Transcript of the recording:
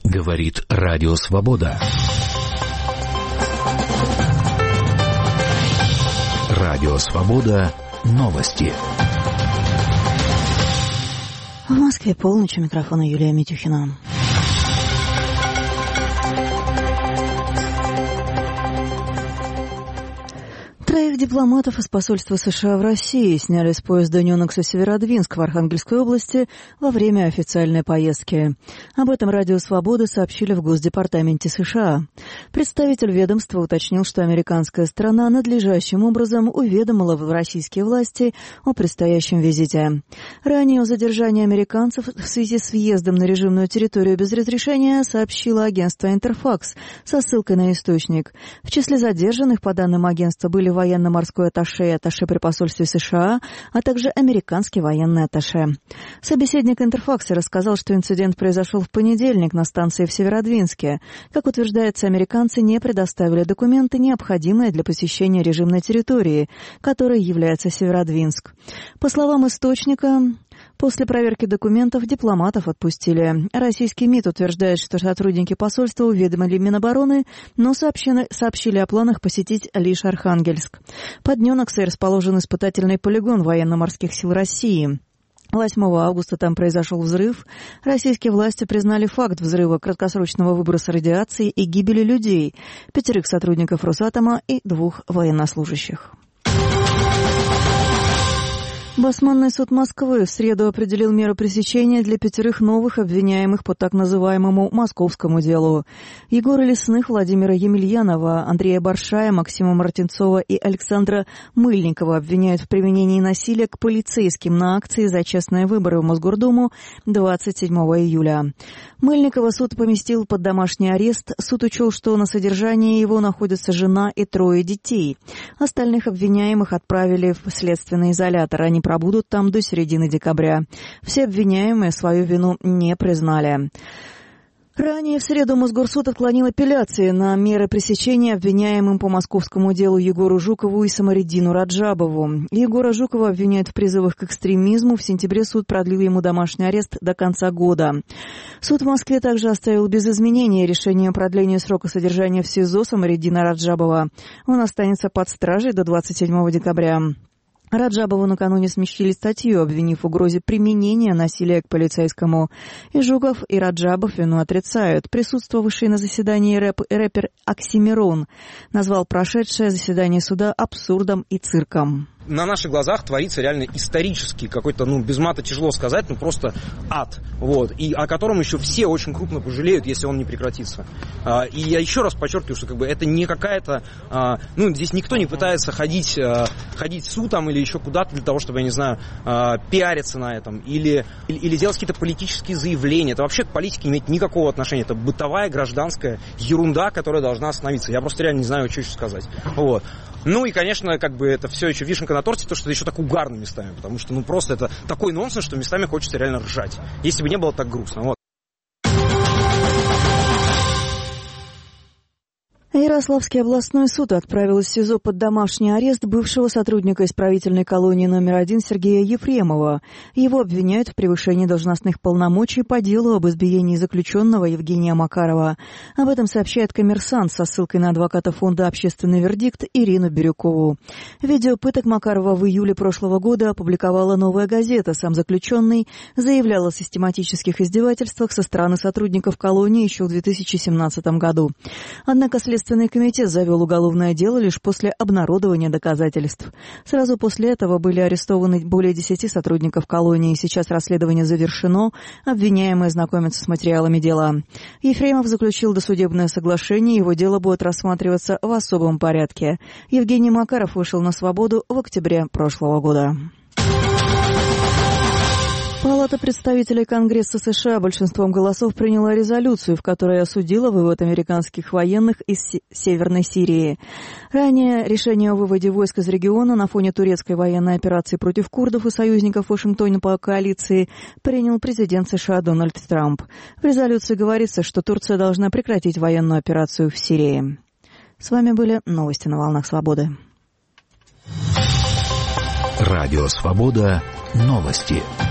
Говорит Радио Свобода. Радио Свобода. Новости. В Москве полночь. У микрофона Юлия Митюхина. Троих дипломатов из посольства США в России сняли с поезда Ненокса-Северодвинск в Архангельской области во время официальной поездки. Об этом Радио Свобода сообщили в Госдепартаменте США. Представитель ведомства уточнил, что американская сторона надлежащим образом уведомила в российские власти о предстоящем визите. Ранее о задержании американцев в связи с въездом на режимную территорию без разрешения сообщило агентство Интерфакс со ссылкой на источник. В числе задержанных, по данным агентства, были военно-морской атташе и атташе при посольстве США, а также американский военный атташе. Собеседник Интерфакса рассказал, что инцидент произошел в понедельник на станции в Северодвинске. Как утверждается, американцы не предоставили документы, необходимые для посещения режимной территории, которой является Северодвинск. По словам источника, после проверки документов дипломатов отпустили. Российский МИД утверждает, что сотрудники посольства уведомили Минобороны, но сообщили о планах посетить лишь Архангельск. Под Неноксой расположен испытательный полигон военно-морских сил России. 8 августа там произошел взрыв. Российские власти признали факт взрыва, краткосрочного выброса радиации и гибели людей, 5 сотрудников Росатома и 2 военнослужащих. Басманный суд Москвы в среду определил меру пресечения для 5 новых обвиняемых по так называемому московскому делу. Егора Лесных, Владимира Емельянова, Андрея Баршая, Максима Мартинцова и Александра Мыльникова обвиняют в применении насилия к полицейским на акции за честные выборы в Мосгордуму 27 июля. Мыльникова суд поместил под домашний арест. Суд учел, что на содержании его находятся жена и 3 детей. Остальных обвиняемых отправили в следственный изолятор. Они пробудут там до середины декабря. Все обвиняемые свою вину не признали. Ранее в среду Мосгорсуд отклонил апелляции на меры пресечения обвиняемым по московскому делу Егору Жукову и Самариддину Раджабову. Егора Жукова обвиняют в призывах к экстремизму. В сентябре суд продлил ему домашний арест до конца года. Суд в Москве также оставил без изменения решение о продлении срока содержания в СИЗО Самариддина Раджабова. Он останется под стражей до 27 декабря. Раджабову накануне смягчили статью, обвинив в угрозе применения насилия к полицейскому. И Жуков, и Раджабов вину отрицают. Присутствовавший на заседании рэпер Оксимирон назвал прошедшее заседание суда абсурдом и цирком. На наших глазах творится реально исторический какой-то, без мата тяжело сказать, просто ад, и о котором еще все очень крупно пожалеют, если он не прекратится. И я еще раз подчеркиваю, что это не какая-то, здесь никто не пытается ходить в суд или еще куда-то для того, чтобы, я не знаю, пиариться на этом или делать какие-то политические заявления. Это вообще к политике не имеет никакого отношения. Это бытовая гражданская ерунда, которая должна остановиться. Я просто реально не знаю, что еще сказать. И, конечно, это все еще вишенка на торте, то, что это еще так угарно местами, потому что, просто это такой нонсенс, что местами хочется реально ржать. Если бы не было так грустно. Ярославский областной суд отправил из СИЗО под домашний арест бывшего сотрудника исправительной колонии номер 1 Сергея Ефремова. Его обвиняют в превышении должностных полномочий по делу об избиении заключенного Евгения Макарова. Об этом сообщает «Коммерсант» со ссылкой на адвоката фонда «Общественный вердикт» Ирину Бирюкову. Видео пыток Макарова в июле прошлого года опубликовала «Новая газета». Сам заключенный заявлял о систематических издевательствах со стороны сотрудников колонии еще в 2017 году. Однако Следственный комитет завел уголовное дело лишь после обнародования доказательств. Сразу после этого были арестованы более 10 сотрудников колонии. Сейчас расследование завершено. Обвиняемые знакомятся с материалами дела. Ефремов заключил досудебное соглашение. Его дело будет рассматриваться в особом порядке. Евгений Макаров вышел на свободу в октябре прошлого года. Палата представителей Конгресса США большинством голосов приняла резолюцию, в которой осудила вывод американских военных из Северной Сирии. Ранее решение о выводе войск из региона на фоне турецкой военной операции против курдов и союзников Вашингтона по коалиции принял президент США Дональд Трамп. В резолюции говорится, что Турция должна прекратить военную операцию в Сирии. С вами были новости на волнах свободы. Радио Свобода. Новости.